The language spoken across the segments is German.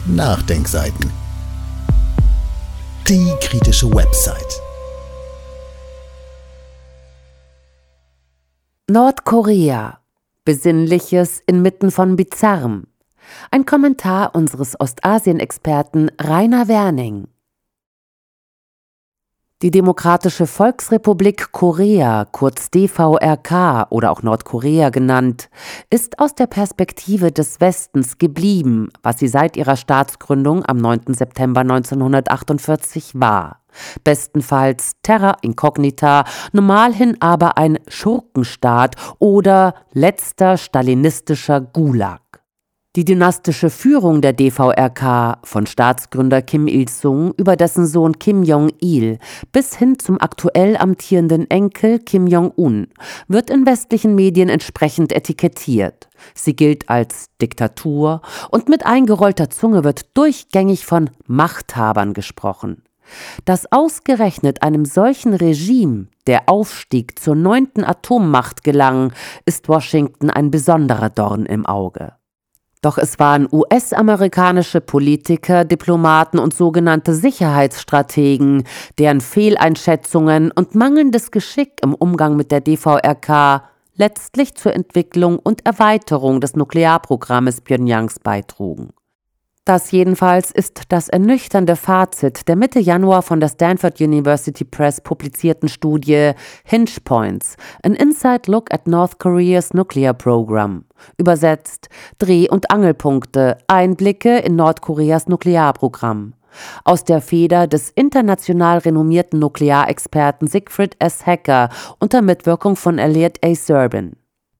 Nachdenkseiten. Die kritische Website. Nordkorea. Besinnliches inmitten von Bizarrem. Ein Kommentar unseres Ostasien-Experten Rainer Werning. Die Demokratische Volksrepublik Korea, kurz DVRK oder auch Nordkorea genannt, ist aus der Perspektive des Westens geblieben, was sie seit ihrer Staatsgründung am 9. September 1948 war. Bestenfalls Terra Incognita, normalhin aber ein Schurkenstaat oder letzter stalinistischer Gulag. Die dynastische Führung der DVRK von Staatsgründer Kim Il-sung über dessen Sohn Kim Jong-il bis hin zum aktuell amtierenden Enkel Kim Jong-un wird in westlichen Medien entsprechend etikettiert. Sie gilt als Diktatur und mit eingerollter Zunge wird durchgängig von Machthabern gesprochen. Dass ausgerechnet einem solchen Regime der Aufstieg zur 9. Atommacht gelang, ist Washington ein besonderer Dorn im Auge. Doch es waren US-amerikanische Politiker, Diplomaten und sogenannte Sicherheitsstrategen, deren Fehleinschätzungen und mangelndes Geschick im Umgang mit der DVRK letztlich zur Entwicklung und Erweiterung des Nuklearprogrammes Pjöngjangs beitrugen. Das jedenfalls ist das ernüchternde Fazit der Mitte Januar von der Stanford University Press publizierten Studie Hinge Points, an Inside Look at North Korea's Nuclear Program. Übersetzt Dreh- und Angelpunkte, Einblicke in Nordkoreas Nuklearprogramm. Aus der Feder des international renommierten Nuklearexperten Siegfried S. Hecker unter Mitwirkung von Elliot A. Serbin.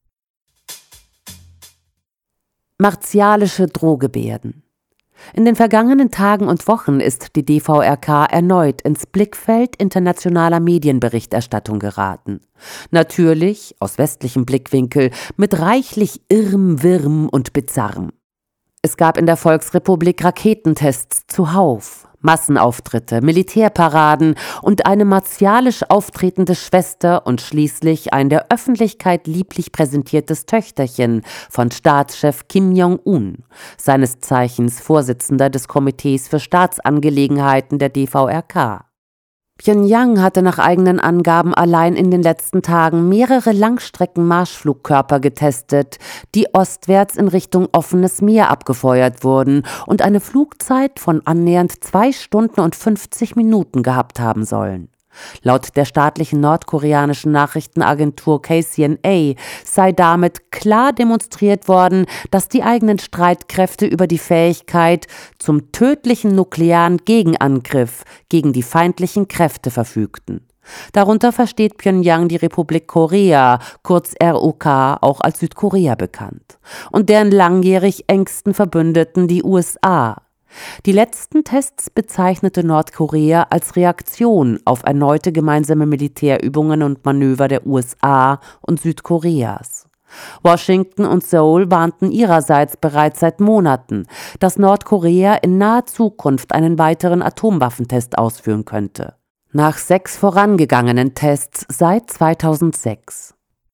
Martialische Drohgebärden. In den vergangenen Tagen und Wochen ist die DVRK erneut ins Blickfeld internationaler Medienberichterstattung geraten. Natürlich, aus westlichem Blickwinkel, mit reichlich Irrem, Wirrem und Bizarrem. Es gab in der Volksrepublik Raketentests zuhauf, Massenauftritte, Militärparaden und eine martialisch auftretende Schwester und schließlich ein der Öffentlichkeit lieblich präsentiertes Töchterchen von Staatschef Kim Jong-un, seines Zeichens Vorsitzender des Komitees für Staatsangelegenheiten der DVRK. Pjöngjang hatte nach eigenen Angaben allein in den letzten Tagen mehrere Langstrecken-Marschflugkörper getestet, die ostwärts in Richtung offenes Meer abgefeuert wurden und eine Flugzeit von annähernd 2 Stunden und 50 Minuten gehabt haben sollen. Laut der staatlichen nordkoreanischen Nachrichtenagentur KCNA sei damit klar demonstriert worden, dass die eigenen Streitkräfte über die Fähigkeit zum tödlichen nuklearen Gegenangriff gegen die feindlichen Kräfte verfügten. Darunter versteht Pjöngjang die Republik Korea, kurz ROK, auch als Südkorea bekannt, und deren langjährig engsten Verbündeten die USA. Die letzten Tests bezeichnete Nordkorea als Reaktion auf erneute gemeinsame Militärübungen und Manöver der USA und Südkoreas. Washington und Seoul warnten ihrerseits bereits seit Monaten, dass Nordkorea in naher Zukunft einen weiteren Atomwaffentest ausführen könnte. Nach 6 vorangegangenen Tests seit 2006.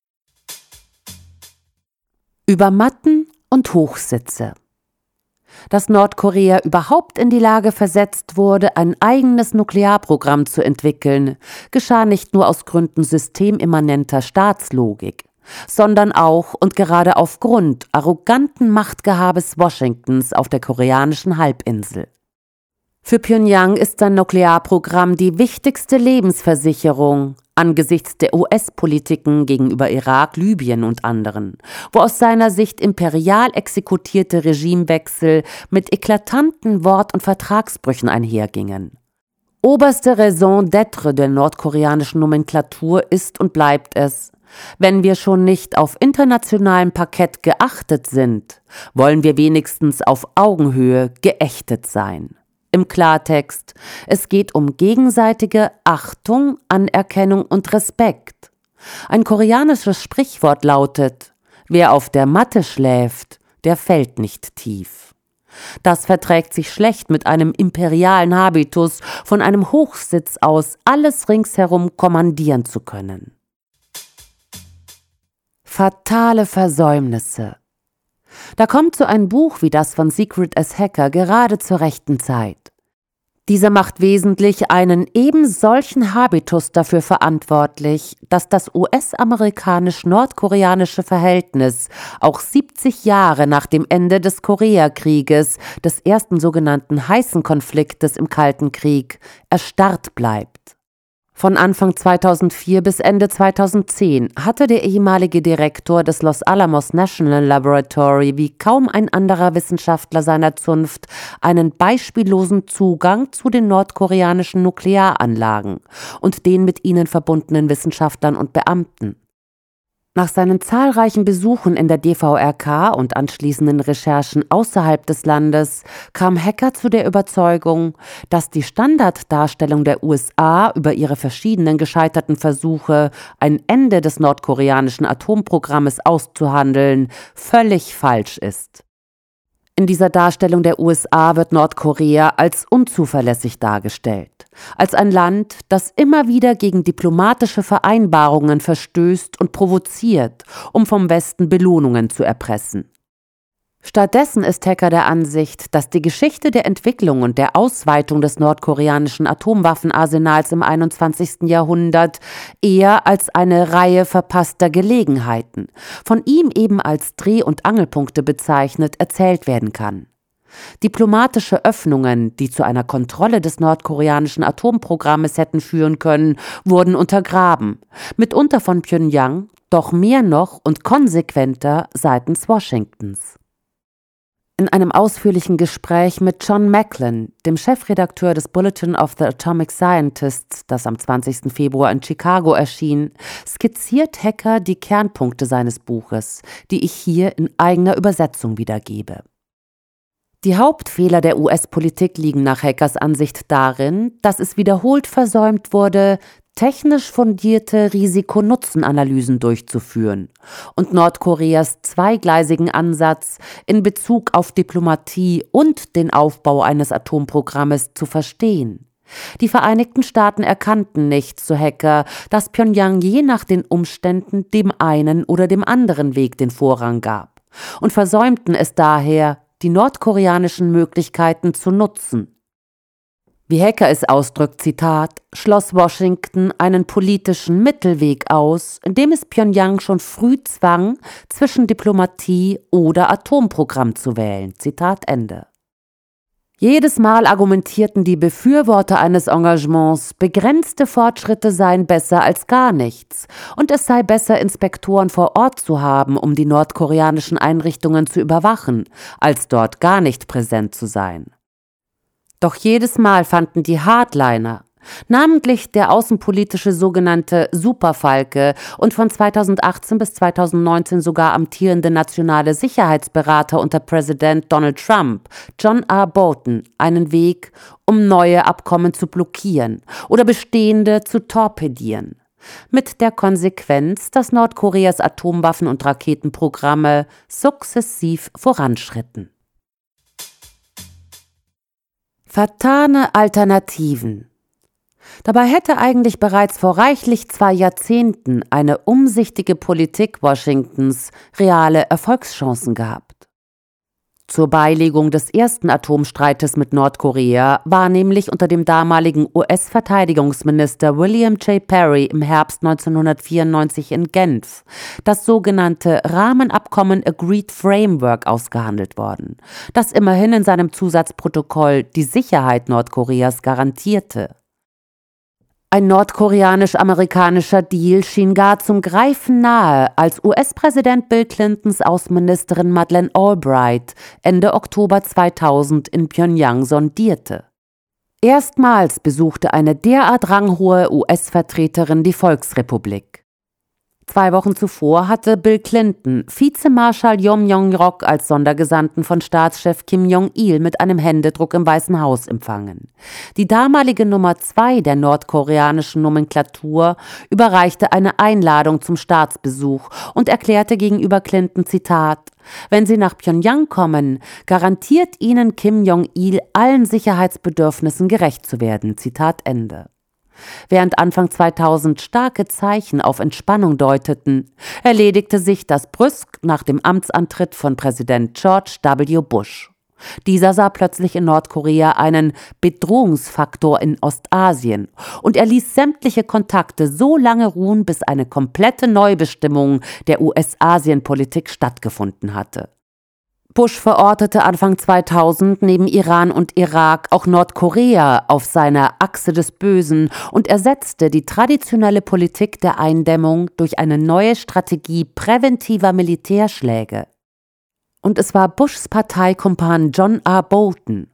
Übermatten und Hochsitze. Dass Nordkorea überhaupt in die Lage versetzt wurde, ein eigenes Nuklearprogramm zu entwickeln, geschah nicht nur aus Gründen systemimmanenter Staatslogik, sondern auch und gerade aufgrund arroganten Machtgehabes Washingtons auf der koreanischen Halbinsel. Für Pjöngjang ist sein Nuklearprogramm die wichtigste Lebensversicherung angesichts der US-Politiken gegenüber Irak, Libyen und anderen, wo aus seiner Sicht imperial exekutierte Regimewechsel mit eklatanten Wort- und Vertragsbrüchen einhergingen. Oberste Raison d'être der nordkoreanischen Nomenklatur ist und bleibt es: Wenn wir schon nicht auf internationalem Parkett geachtet sind, wollen wir wenigstens auf Augenhöhe geächtet sein. Im Klartext, es geht um gegenseitige Achtung, Anerkennung und Respekt. Ein koreanisches Sprichwort lautet: Wer auf der Matte schläft, der fällt nicht tief. Das verträgt sich schlecht mit einem imperialen Habitus, von einem Hochsitz aus alles ringsherum kommandieren zu können. Fatale Versäumnisse. Da kommt so ein Buch wie das von Secret as Hacker gerade zur rechten Zeit. Dieser macht wesentlich einen eben solchen Habitus dafür verantwortlich, dass das US-amerikanisch-nordkoreanische Verhältnis auch 70 Jahre nach dem Ende des Koreakrieges, des ersten sogenannten heißen Konfliktes im Kalten Krieg, erstarrt bleibt. Von Anfang 2004 bis Ende 2010 hatte der ehemalige Direktor des Los Alamos National Laboratory wie kaum ein anderer Wissenschaftler seiner Zunft einen beispiellosen Zugang zu den nordkoreanischen Nuklearanlagen und den mit ihnen verbundenen Wissenschaftlern und Beamten. Nach seinen zahlreichen Besuchen in der DVRK und anschließenden Recherchen außerhalb des Landes kam Hacker zu der Überzeugung, dass die Standarddarstellung der USA über ihre verschiedenen gescheiterten Versuche, ein Ende des nordkoreanischen Atomprogrammes auszuhandeln, völlig falsch ist. In dieser Darstellung der USA wird Nordkorea als unzuverlässig dargestellt, als ein Land, das immer wieder gegen diplomatische Vereinbarungen verstößt und provoziert, um vom Westen Belohnungen zu erpressen. Stattdessen ist Hacker der Ansicht, dass die Geschichte der Entwicklung und der Ausweitung des nordkoreanischen Atomwaffenarsenals im 21. Jahrhundert eher als eine Reihe verpasster Gelegenheiten, von ihm eben als Dreh- und Angelpunkte bezeichnet, erzählt werden kann. Diplomatische Öffnungen, die zu einer Kontrolle des nordkoreanischen Atomprogrammes hätten führen können, wurden untergraben, mitunter von Pjöngjang, doch mehr noch und konsequenter seitens Washingtons. In einem ausführlichen Gespräch mit John Macklin, dem Chefredakteur des Bulletin of the Atomic Scientists, das am 20. Februar in Chicago erschien, skizziert Hacker die Kernpunkte seines Buches, die ich hier in eigener Übersetzung wiedergebe. Die Hauptfehler der US-Politik liegen nach Hackers Ansicht darin, dass es wiederholt versäumt wurde, technisch fundierte Risiko-Nutzen-Analysen durchzuführen und Nordkoreas zweigleisigen Ansatz in Bezug auf Diplomatie und den Aufbau eines Atomprogrammes zu verstehen. Die Vereinigten Staaten erkannten nicht, so Hacker, dass Pjöngjang je nach den Umständen dem einen oder dem anderen Weg den Vorrang gab und versäumten es daher, die nordkoreanischen Möglichkeiten zu nutzen. Wie Hacker es ausdrückt, Zitat, schloss Washington einen politischen Mittelweg aus, indem es Pjöngjang schon früh zwang, zwischen Diplomatie oder Atomprogramm zu wählen. Zitat Ende. Jedes Mal argumentierten die Befürworter eines Engagements, begrenzte Fortschritte seien besser als gar nichts und es sei besser, Inspektoren vor Ort zu haben, um die nordkoreanischen Einrichtungen zu überwachen, als dort gar nicht präsent zu sein. Doch jedes Mal fanden die Hardliner, namentlich der außenpolitische sogenannte Superfalke und von 2018 bis 2019 sogar amtierende nationale Sicherheitsberater unter Präsident Donald Trump, John R. Bolton, einen Weg, um neue Abkommen zu blockieren oder bestehende zu torpedieren. Mit der Konsequenz, dass Nordkoreas Atomwaffen- und Raketenprogramme sukzessiv voranschritten. Vertane Alternativen. Dabei hätte eigentlich bereits vor reichlich 2 Jahrzehnten eine umsichtige Politik Washingtons reale Erfolgschancen gehabt. Zur Beilegung des ersten Atomstreites mit Nordkorea war nämlich unter dem damaligen US-Verteidigungsminister William J. Perry im Herbst 1994 in Genf das sogenannte Rahmenabkommen Agreed Framework ausgehandelt worden, das immerhin in seinem Zusatzprotokoll die Sicherheit Nordkoreas garantierte. Ein nordkoreanisch-amerikanischer Deal schien gar zum Greifen nahe, als US-Präsident Bill Clintons Außenministerin Madeleine Albright Ende Oktober 2000 in Pjöngjang sondierte. Erstmals besuchte eine derart ranghohe US-Vertreterin die Volksrepublik. 2 Wochen zuvor hatte Bill Clinton Vizemarschall Yom Yong-rok als Sondergesandten von Staatschef Kim Jong-il mit einem Händedruck im Weißen Haus empfangen. Die damalige Nummer 2 der nordkoreanischen Nomenklatur überreichte eine Einladung zum Staatsbesuch und erklärte gegenüber Clinton, Zitat, wenn Sie nach Pjöngjang kommen, garantiert Ihnen Kim Jong-il allen Sicherheitsbedürfnissen gerecht zu werden. Zitat Ende. Während Anfang 2000 starke Zeichen auf Entspannung deuteten, erledigte sich das brüsk nach dem Amtsantritt von Präsident George W. Bush. Dieser sah plötzlich in Nordkorea einen Bedrohungsfaktor in Ostasien und er ließ sämtliche Kontakte so lange ruhen, bis eine komplette Neubestimmung der US-Asien-Politik stattgefunden hatte. Bush verortete Anfang 2000 neben Iran und Irak auch Nordkorea auf seiner Achse des Bösen und ersetzte die traditionelle Politik der Eindämmung durch eine neue Strategie präventiver Militärschläge. Und es war Bushs Parteikumpan John R. Bolton,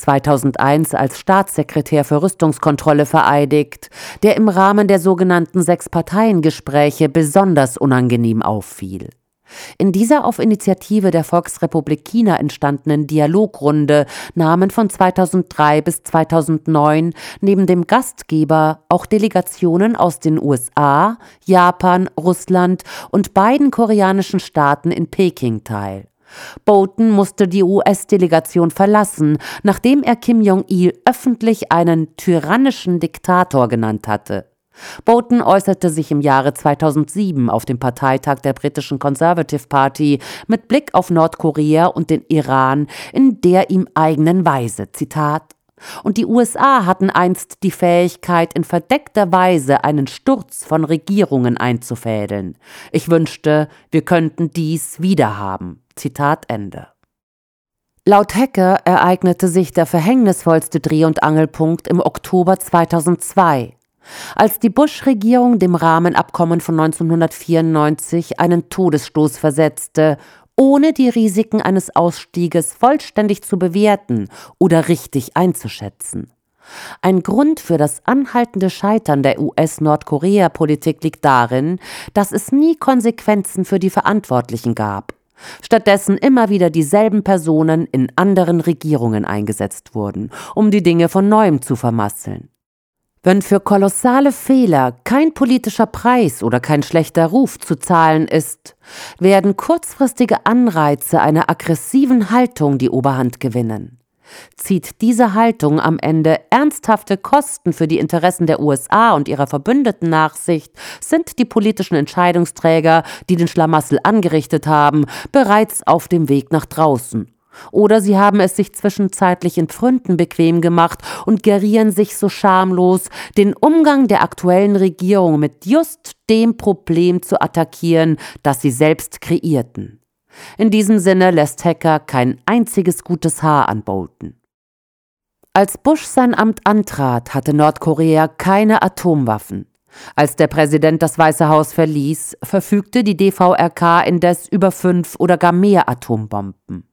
2001 als Staatssekretär für Rüstungskontrolle vereidigt, der im Rahmen der sogenannten Sechs-Parteien-Gespräche besonders unangenehm auffiel. In dieser auf Initiative der Volksrepublik China entstandenen Dialogrunde nahmen von 2003 bis 2009 neben dem Gastgeber auch Delegationen aus den USA, Japan, Russland und beiden koreanischen Staaten in Peking teil. Bolton musste die US-Delegation verlassen, nachdem er Kim Jong-il öffentlich einen tyrannischen Diktator genannt hatte. Bolton äußerte sich im Jahre 2007 auf dem Parteitag der britischen Conservative Party mit Blick auf Nordkorea und den Iran in der ihm eigenen Weise, Zitat: „Und die USA hatten einst die Fähigkeit, in verdeckter Weise einen Sturz von Regierungen einzufädeln. Ich wünschte, wir könnten dies wiederhaben." Zitat Ende. Laut Hacker ereignete sich der verhängnisvollste Dreh- und Angelpunkt im Oktober 2002. Als die Bush-Regierung dem Rahmenabkommen von 1994 einen Todesstoß versetzte, ohne die Risiken eines Ausstieges vollständig zu bewerten oder richtig einzuschätzen. Ein Grund für das anhaltende Scheitern der US-Nordkorea-Politik liegt darin, dass es nie Konsequenzen für die Verantwortlichen gab. Stattdessen immer wieder dieselben Personen in anderen Regierungen eingesetzt wurden, um die Dinge von Neuem zu vermasseln. Wenn für kolossale Fehler kein politischer Preis oder kein schlechter Ruf zu zahlen ist, werden kurzfristige Anreize einer aggressiven Haltung die Oberhand gewinnen. Zieht diese Haltung am Ende ernsthafte Kosten für die Interessen der USA und ihrer Verbündeten nach sich, sind die politischen Entscheidungsträger, die den Schlamassel angerichtet haben, bereits auf dem Weg nach draußen. Oder sie haben es sich zwischenzeitlich in Pfründen bequem gemacht und gerieren sich so schamlos, den Umgang der aktuellen Regierung mit just dem Problem zu attackieren, das sie selbst kreierten. In diesem Sinne lässt Hacker kein einziges gutes Haar an Bolton. Als Bush sein Amt antrat, hatte Nordkorea keine Atomwaffen. Als der Präsident das Weiße Haus verließ, verfügte die DVRK indes über 5 oder gar mehr Atombomben.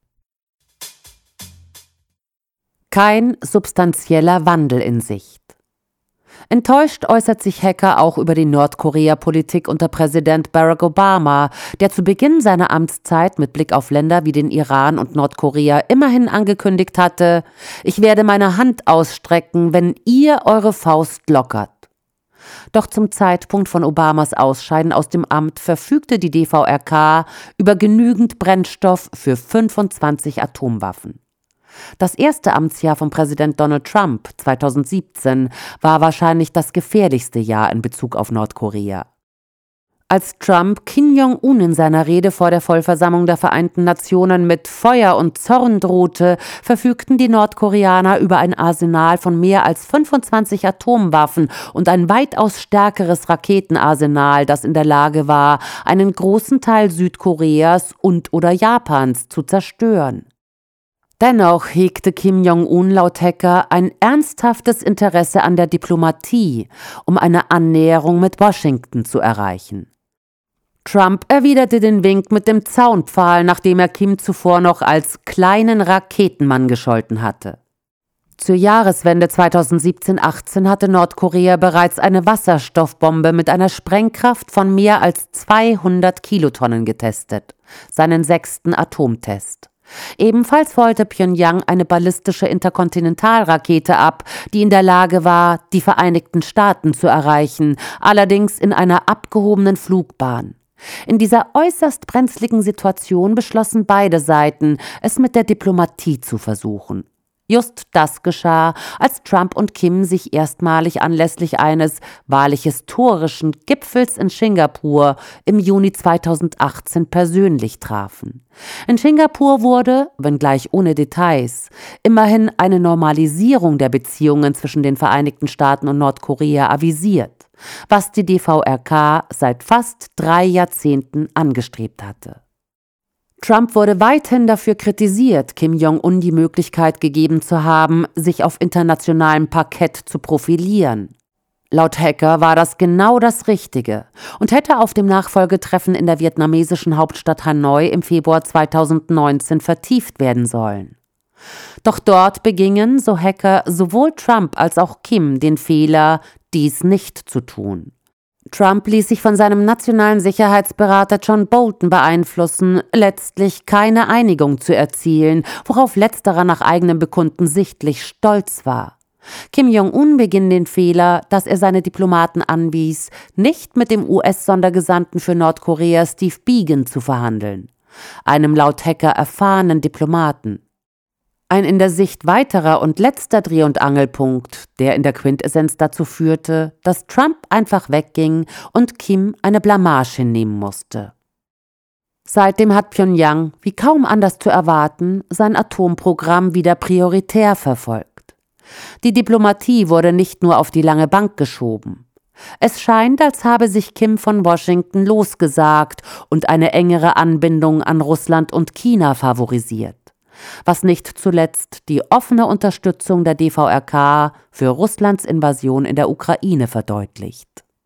Kein substanzieller Wandel in Sicht. Enttäuscht äußert sich Hacker auch über die Nordkorea-Politik unter Präsident Barack Obama, der zu Beginn seiner Amtszeit mit Blick auf Länder wie den Iran und Nordkorea immerhin angekündigt hatte: „Ich werde meine Hand ausstrecken, wenn ihr eure Faust lockert." Doch zum Zeitpunkt von Obamas Ausscheiden aus dem Amt verfügte die DVRK über genügend Brennstoff für 25 Atomwaffen. Das erste Amtsjahr von Präsident Donald Trump, 2017, war wahrscheinlich das gefährlichste Jahr in Bezug auf Nordkorea. Als Trump Kim Jong-un in seiner Rede vor der Vollversammlung der Vereinten Nationen mit Feuer und Zorn drohte, verfügten die Nordkoreaner über ein Arsenal von mehr als 25 Atomwaffen und ein weitaus stärkeres Raketenarsenal, das in der Lage war, einen großen Teil Südkoreas und/oder Japans zu zerstören. Dennoch hegte Kim Jong-un laut Hacker ein ernsthaftes Interesse an der Diplomatie, um eine Annäherung mit Washington zu erreichen. Trump erwiderte den Wink mit dem Zaunpfahl, nachdem er Kim zuvor noch als kleinen Raketenmann gescholten hatte. Zur Jahreswende 2017/18 hatte Nordkorea bereits eine Wasserstoffbombe mit einer Sprengkraft von mehr als 200 Kilotonnen getestet, seinen 6. Atomtest. Ebenfalls feuerte Pyongyang eine ballistische Interkontinentalrakete ab, die in der Lage war, die Vereinigten Staaten zu erreichen, allerdings in einer abgehobenen Flugbahn. In dieser äußerst brenzligen Situation beschlossen beide Seiten, es mit der Diplomatie zu versuchen. Just das geschah, als Trump und Kim sich erstmalig anlässlich eines wahrlich historischen Gipfels in Singapur im Juni 2018 persönlich trafen. In Singapur wurde, wenngleich ohne Details, immerhin eine Normalisierung der Beziehungen zwischen den Vereinigten Staaten und Nordkorea avisiert, was die DVRK seit fast 3 Jahrzehnten angestrebt hatte. Trump wurde weithin dafür kritisiert, Kim Jong-un die Möglichkeit gegeben zu haben, sich auf internationalem Parkett zu profilieren. Laut Hacker war das genau das Richtige und hätte auf dem Nachfolgetreffen in der vietnamesischen Hauptstadt Hanoi im Februar 2019 vertieft werden sollen. Doch dort begingen, so Hacker, sowohl Trump als auch Kim den Fehler, dies nicht zu tun. Trump ließ sich von seinem nationalen Sicherheitsberater John Bolton beeinflussen, letztlich keine Einigung zu erzielen, worauf letzterer nach eigenem Bekunden sichtlich stolz war. Kim Jong-un beging den Fehler, dass er seine Diplomaten anwies, nicht mit dem US-Sondergesandten für Nordkorea Steve Biegun zu verhandeln, einem laut Hacker erfahrenen Diplomaten. Ein in der Sicht weiterer und letzter Dreh- und Angelpunkt, der in der Quintessenz dazu führte, dass Trump einfach wegging und Kim eine Blamage hinnehmen musste. Seitdem hat Pyongyang, wie kaum anders zu erwarten, sein Atomprogramm wieder prioritär verfolgt. Die Diplomatie wurde nicht nur auf die lange Bank geschoben. Es scheint, als habe sich Kim von Washington losgesagt und eine engere Anbindung an Russland und China favorisiert, was nicht zuletzt die offene Unterstützung der DVRK für Russlands Invasion in der Ukraine verdeutlicht.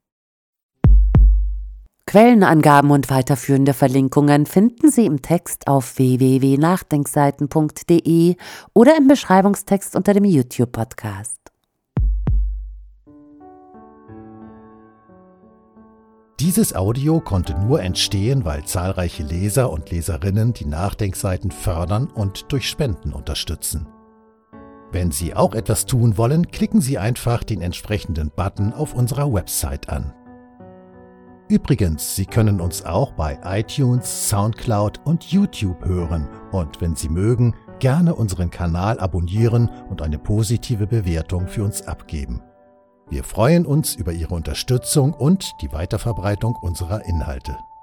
Quellenangaben und weiterführende Verlinkungen finden Sie im Text auf www.nachdenkseiten.de oder im Beschreibungstext unter dem YouTube-Podcast. Dieses Audio konnte nur entstehen, weil zahlreiche Leser und Leserinnen die Nachdenkseiten fördern und durch Spenden unterstützen. Wenn Sie auch etwas tun wollen, klicken Sie einfach den entsprechenden Button auf unserer Website an. Übrigens, Sie können uns auch bei iTunes, Soundcloud und YouTube hören und wenn Sie mögen, gerne unseren Kanal abonnieren und eine positive Bewertung für uns abgeben. Wir freuen uns über Ihre Unterstützung und die Weiterverbreitung unserer Inhalte.